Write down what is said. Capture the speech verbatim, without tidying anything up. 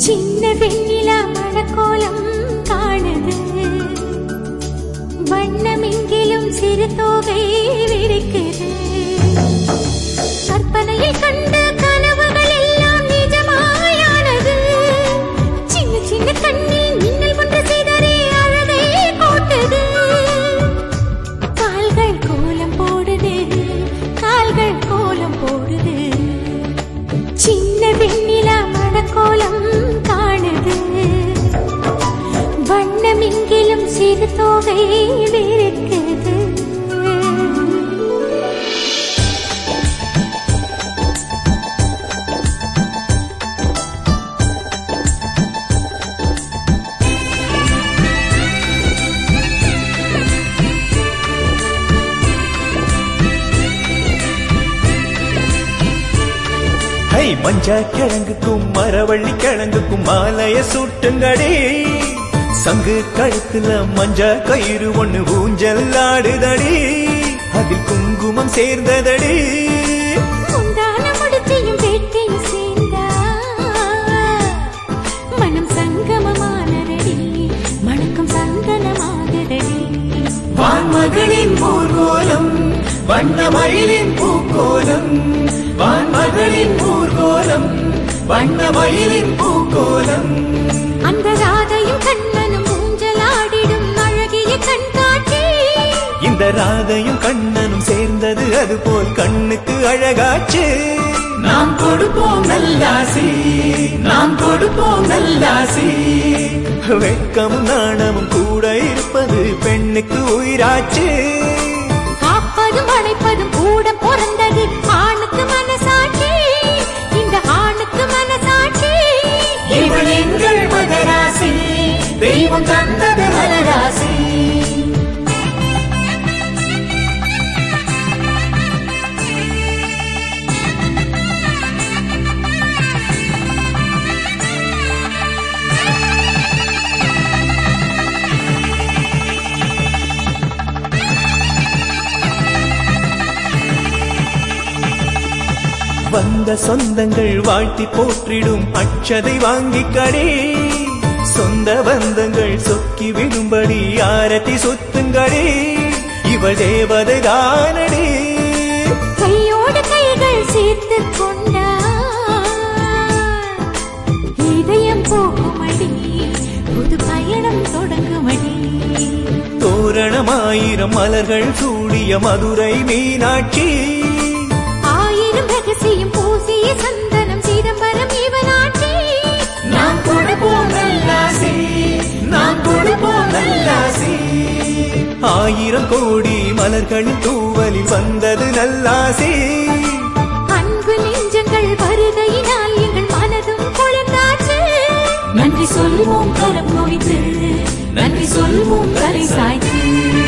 சின்ன வெண்ணிலா மணக்கோலம் காணுது வண்ணமெங்கிலும் சிறு தோகை விரிக்குது கற்பனையில் கண்ட கனவுகள் எல்லாம் நிஜமாயானது சின்ன சின்ன கண்ணில் மின்னல் ஒன்று செய்தரே அழகை கூட்டுது கால்கள் கோலம் போடுது கால்கள் கோலம் போடுது சின்ன வெண்ணிலா மணக்கோலம் காணுது வண்ணமெங்கிலும் சிறு தோகை விரிக்குது மஞ்சா கிழங்குக்கும் மரவள்ளி கிழங்குக்கும் மாலைய சூட்டுங்கடி சங்கு கழுத்துல மஞ்சா கயிறு ஒண்ணு ஊஞ்சல் ஆடுதடி அதில் குங்குமம் சேர்ந்ததடி முந்தான முடிச்சையும் வேட்டையும் சேர்ந்தா மனம் சங்கமமானதடி மணக்கும் சந்தனமாகதடி வான்மகளின் ஊர்கோலம் வண்ணமயிலின் பூக்கோலம் வான்மகளின் ஊர்கோலம் வண்ணமயிலின் பூக்கோலம் அந்த ராதையும் கண்ணனும் ஊஞ்சலாடிடும் அழகிய கண்காட்சி இந்த ராதையும் கண்ணனும் சேர்ந்தது அதுபோல் கண்ணுக்கு அழகாச்சு நாம் கொடுப்போம் நல்லாசி நாம் கொடுப்போம் நல்லாசி வெட்கமும் நாணமும் கூட இருப்பது பெண்ணுக்கு உயிராச்சு காப்பதும் அழைப்பதும் கூட பிறந்தது ஆணுக்கு மனசாட்சி இந்த ஆணுக்கு மனசாட்சி இவள் எங்கள் மகராசி தெய்வம் தந்தது மலராசி வந்த சொந்தங்கள் வாழ்த்தி போற்றிடும் அச்சதை வாங்கி கடே சொந்த பந்தங்கள் சொக்கி விடும்படி ஆரத்தி சுத்துங்கடே இவள் தேவதை தானடி கையோடு கைகள் சேர்த்து கொண்டா இதயம் போகுமடி புது பயணம் தொடங்குமடி தோரணமாயிரம் மலர்கள் சூடிய மதுரை மீனாட்சி ஆயிரம் ரகசியம் பூசிய சந்தனம் சிதம்பரம் இவனாட்சி நாம் கொடுப்போம் நல்லாசி நாம் கொடுப்போம் நல்லாசி ஆயிரம் கோடி மலர்களின் தூவலில் வந்தது நல்லாசி அன்பு நெஞ்சங்கள் வருகையினால் எங்கள் மனதும் குளிர்ந்தாச்சு நன்றி சொல்வோம் கரம் குவித்து நன்றி சொல்வோம் கரை சாய்த்து